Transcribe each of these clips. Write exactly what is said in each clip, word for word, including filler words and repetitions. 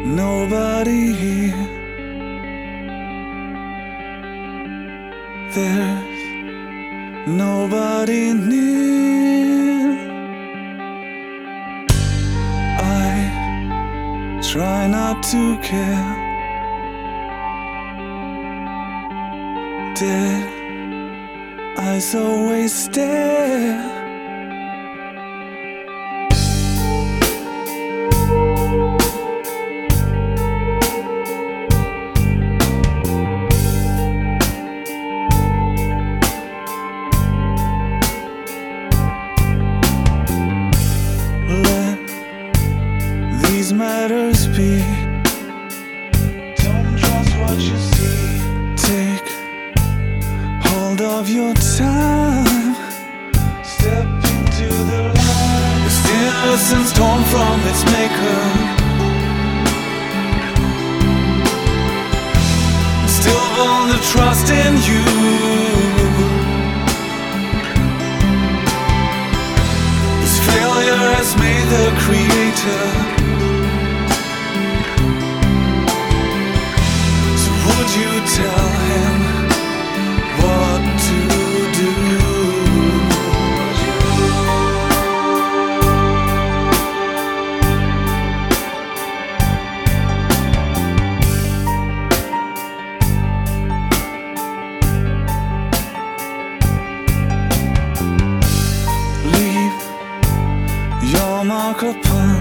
nobody here. There's nobody near. I try not to care. Dead eyes always stare. Let these matters be. Don't trust what you see. Take hold of your time. Step into the light. It's innocence torn from its maker. Still born to trust in you. This failure has made the creator. So would you tell him what to do? Leave your mark upon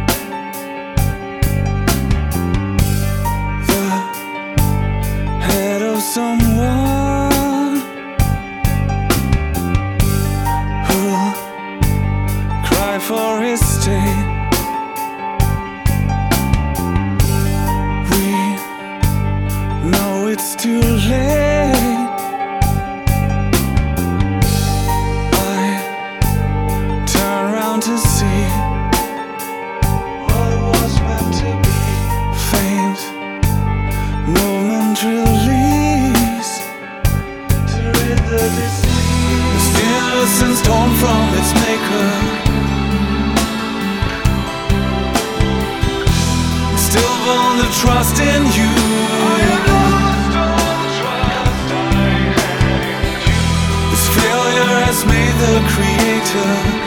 the head of someone who'll cry for his state. We know it's too late. I turn around to see what was meant to be. Faint movement release to rid the disease. This innocence torn from its maker. Still born to trust in you. This failure has made the creator.